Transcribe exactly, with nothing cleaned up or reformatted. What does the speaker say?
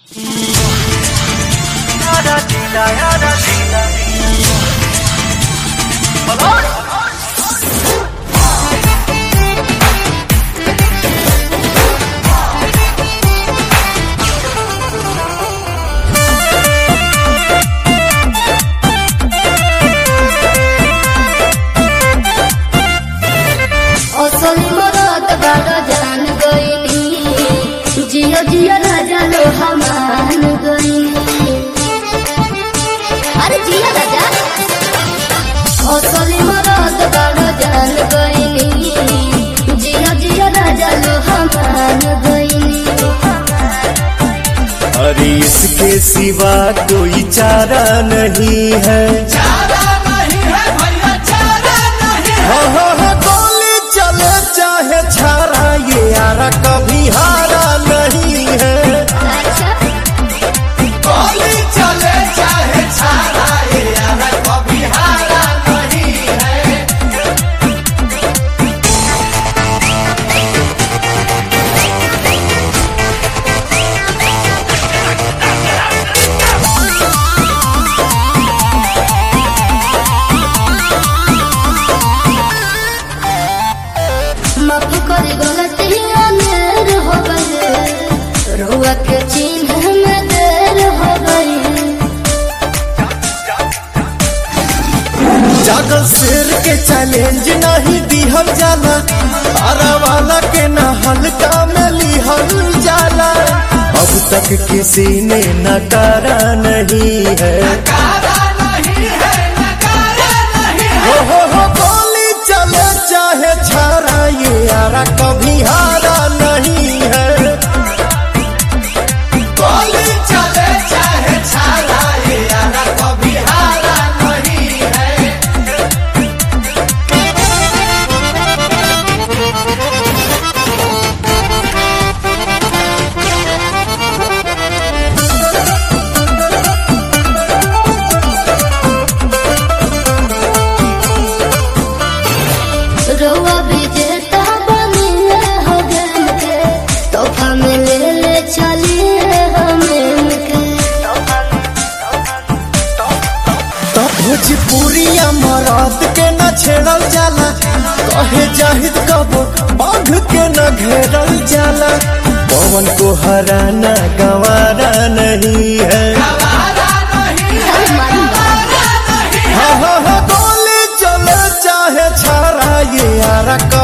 जियो जियो राजा लो हमान गई। अरे जियो राजा असली मरद बड़ा जान गई। जियो जियो राजा लो हमान गई। अरे इसके सिवा कोई चारा नहीं है, चारा नहीं है भैया, चारा नहीं है। हाँ हाँ हाँ गोली चले चाहे छारा, ये यारा कभी हारा नहीं है। अच्छा गोली चले चाहे छारा, ये यारा कभी हारा नहीं है। माफ कर गलतियां मेर हो गई। रुआ के चिन्ह में देर हो गई। जागल शेर के चैलेंज नहीं दिहल जाला, तारा वाला के न हल्का में लिहल जाला। अब तक किसी ने नकारा नहीं है, नकारा नहीं है, नकारा नहीं है। हो हो हो गोली चले चाहे छारा, ये यारा कभी हारा नहीं है। गोली चले चाहे छारा, ये यारा कभी हारा नहीं है। रुआ विजेता बनिए हो गन के, तोहफा में ले ले चलिए हमें के। तो भोजपुरिया मराद के न छेड़ल जाला, कहे जाहिद कबो बांध के न घेरल जाला। पवन को हराना गंवारा नहीं है, गवारा नहीं है, गवारा नहीं है। हाँ हाँ हाँ गोली चले चाहे छारा, ये यारा